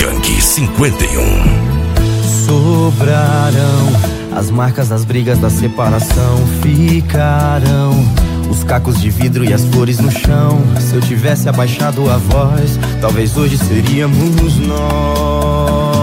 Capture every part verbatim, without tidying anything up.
Junkie cinquenta e um. Sobrarão as marcas das brigas da separação, ficarão os cacos de vidro e as flores no chão. Se eu tivesse abaixado a voz, talvez hoje seríamos nós.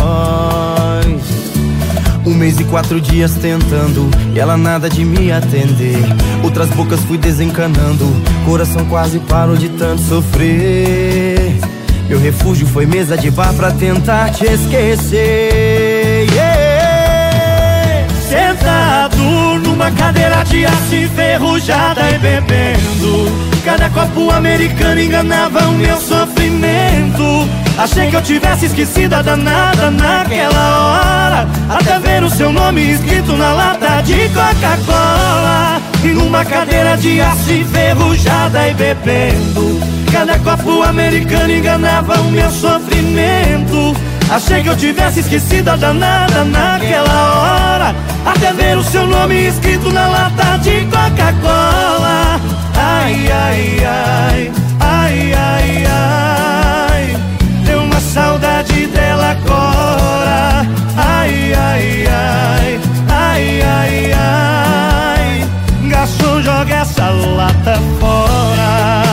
Um mês e quatro dias tentando, e ela nada de me atender. Outras bocas fui desencanando, coração quase parou de tanto sofrer. Meu refúgio foi mesa de bar pra tentar te esquecer, yeah. Sentado numa cadeira de aço enferrujada e bebendo, cada copo americano enganava o meu sofrimento. Achei que eu tivesse esquecido a danada naquela hora, até ver o seu nome escrito na lata de Coca-Cola. E numa cadeira de aço enferrujada e bebendo, cada copo americano enganava o meu sofrimento. Achei que eu tivesse esquecido a danada naquela hora, até ver o seu nome escrito na lata de Coca-Cola. Ai, ai, ai, ai, ai, ai, deu uma saudade dela agora. Ai, ai, ai, ai, ai, ai, garçom, joga essa lata fora.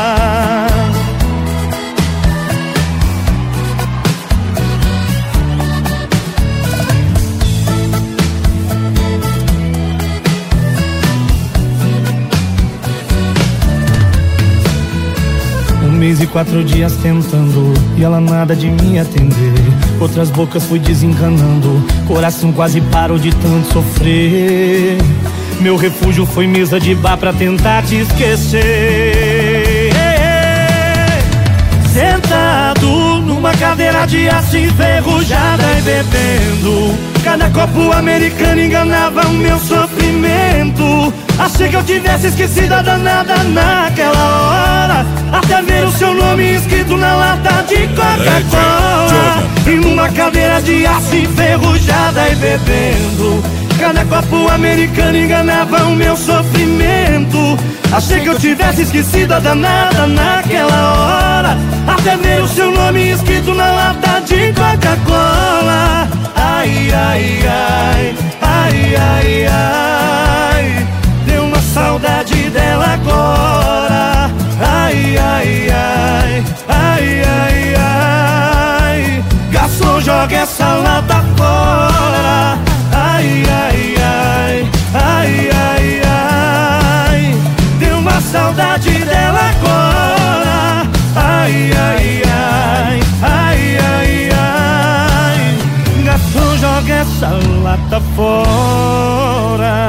Um mês e quatro dias tentando, e ela nada de me atender. Outras bocas fui desencanando, coração quase parou de tanto sofrer. Meu refúgio foi mesa de bar pra tentar te esquecer. Sentado numa cadeira de aço enferrujada e bebendo, cada copo americano enganava o meu sofrimento. Achei que eu tivesse esquecido a danada naquela hora, até ver o seu nome escrito na lata de Coca-Cola. E numa cadeira de aço enferrujada e bebendo, cada copo americano enganava o meu sofrimento. Achei que eu tivesse esquecido a danada naquela hora, até ver o seu nome escrito na lata de Coca-Cola. Ai, ai, ai, ai, ai, ai, deu uma saudade dela agora. Ai, ai, ai, ai, ai, ai, garçom, joga essa lata fora. Ai, ai, ai, ai, ai, ai, deu uma saudade dela agora. Ai, ai, ai, ai, ai, ai, garçom, joga essa lata fora.